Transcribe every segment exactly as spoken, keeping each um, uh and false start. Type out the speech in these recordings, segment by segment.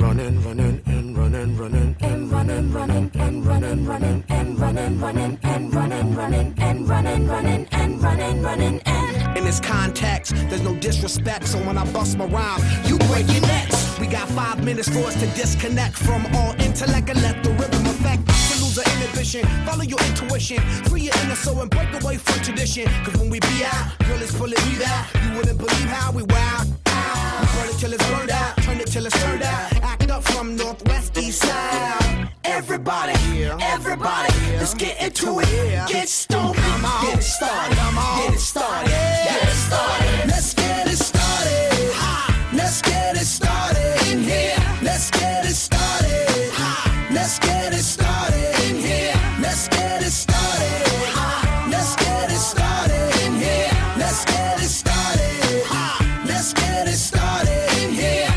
running, running, and running, running, and running, running, and running, running, and running, running, and running, running, and running, running, and running, running, and. In this context, there's no disrespect, so when I bust my rhyme, you break your necks. We got five minutes for us to disconnect from all intellect and let the rhythm affect. To lose our inhibition, follow your intuition, free your inner soul and break away from tradition. Cause when we be out, girl, it's pulling me out. You wouldn't believe how we wow. We burn it till it's burned out, turn it till it's turned out. Act up from northwest, east side. Everybody, everybody, let's get into it. Get stoned, get it started, get it started, get it started. Let's get it started. Let's get it started in here. Let's get it started. Let's get it started in here. Let's get it started. Let's get it started in here. Let's get it started. Let's get it started in here.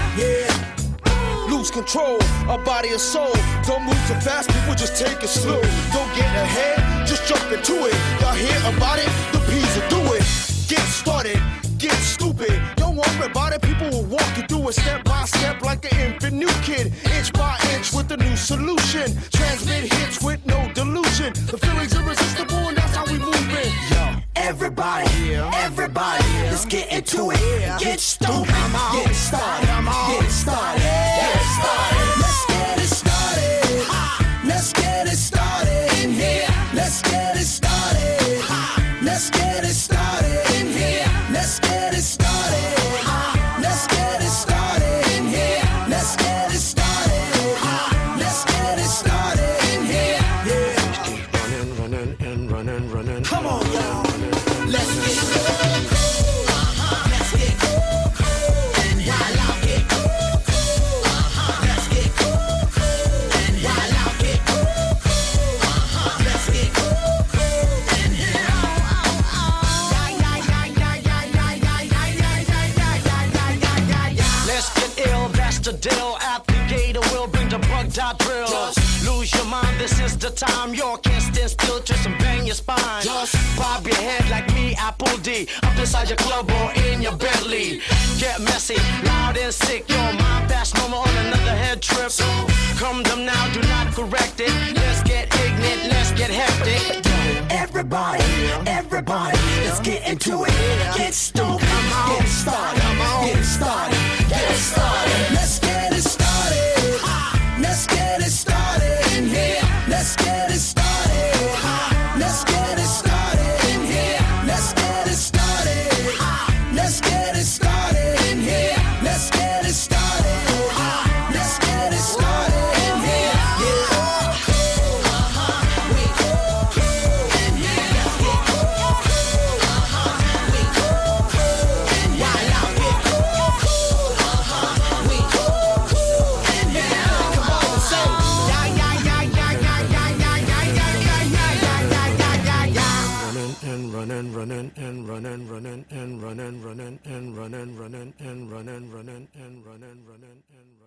Yeah. Lose control of body and soul. Don't move too fast, people just take it slow. Don't get ahead, just jump into it. Y'all hear about it? The P's will do it. Get started, get stupid. Don't worry about it, people will walk you through it step by step like an infant new kid. Inch by inch with a new solution. Transmit hits with no delusion. The feeling's irresistible and that's how we move it. Yo. Everybody, everybody, let's get into it. Get stoned, get it started, get it started, get it started. Let's get it started. Let's get it started in here. Let's get it started. Let's get it started in here. Let's get it started. Let's get it started in here. Let's get it started. Let's get it started in here. Yeah. Running, running, and running, running. Come on, y'all. Let's get cool. Let's get cool. And while I get cool. Let's get cool. And while I get cool. Let's get cool. And let's get ill, that's the deal. Applicator will bring the bug dot drill. Just lose your mind, this is the time. You can't stand still, twist and bang your spine. Just bob your head like me, Apple D. Up inside your club or in your Bentley. Get messy, loud and sick. Your mind fast, no more on another head trip. So come them now, do not correct it. Let's get ignorant, let's get hectic. everybody, everybody, let's get into it. Get stoned, get it started, get it started, get it started. Let's get it started. Let's get it started in here. Let's get it started. Let's get it started in here. Let's get it started. Let's get it started in here. Let's get it started. Let's get it started in here. Yeah. We cool in here. Let's get cool. We cool in here. While I get cool. We cool in here. Come on, say yeah yeah yeah yeah yeah yeah yeah yeah yeah yeah yeah yeah yeah yeah. Running, running, and running, running, and running, running, and running, running, and running, running, and running, running, and running.